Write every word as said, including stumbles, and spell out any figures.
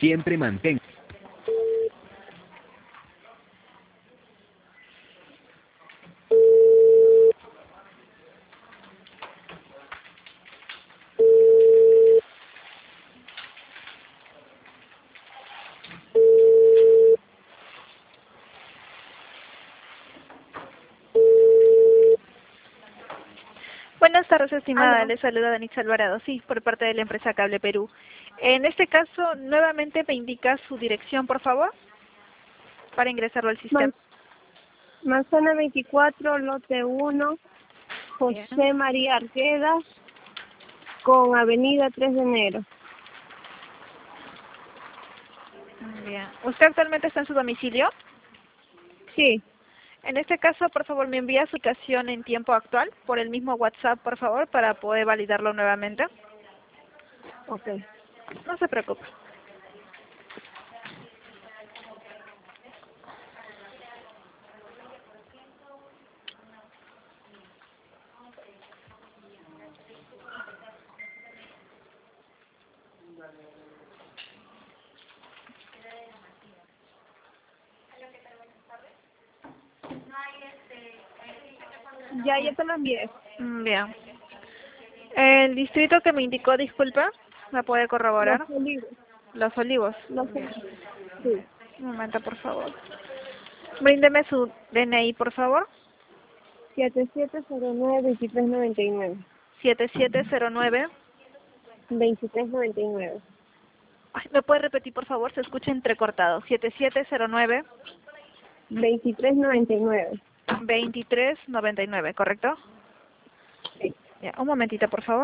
Siempre mantenga. Buenas tardes, estimada. ¿Aló? Le saluda Danitza Alvarado, sí, por parte de la empresa Cable Perú. En este caso, nuevamente me indica su dirección, por favor, para ingresarlo al sistema. Man- Manzana veinticuatro, lote uno, Bien. José María Arguedas, con avenida tres de enero. Bien. ¿Usted actualmente está en su domicilio? Sí, En este caso, por favor, me envía su ubicación en tiempo actual por el mismo WhatsApp, por favor, para poder validarlo nuevamente. ok. No se preocupe. Ya, ya te lo envié. Mm, Bien. El distrito que me indicó, disculpa, ¿me puede Los corroborar? olivos. Los Olivos. Los Bien. olivos. Sí. Un momento, por favor. Bríndeme su D N I, por favor. siete siete cero nueve, veintitrés noventa y nueve. siete siete cero nueve. veintitrés noventa y nueve. Ay, ¿me puede repetir, por favor? Se escucha entrecortado. siete siete cero nueve. veintitrés noventa y nueve. veintitrés noventa y nueve, ¿correcto? Sí. Ya, un momentito, por favor.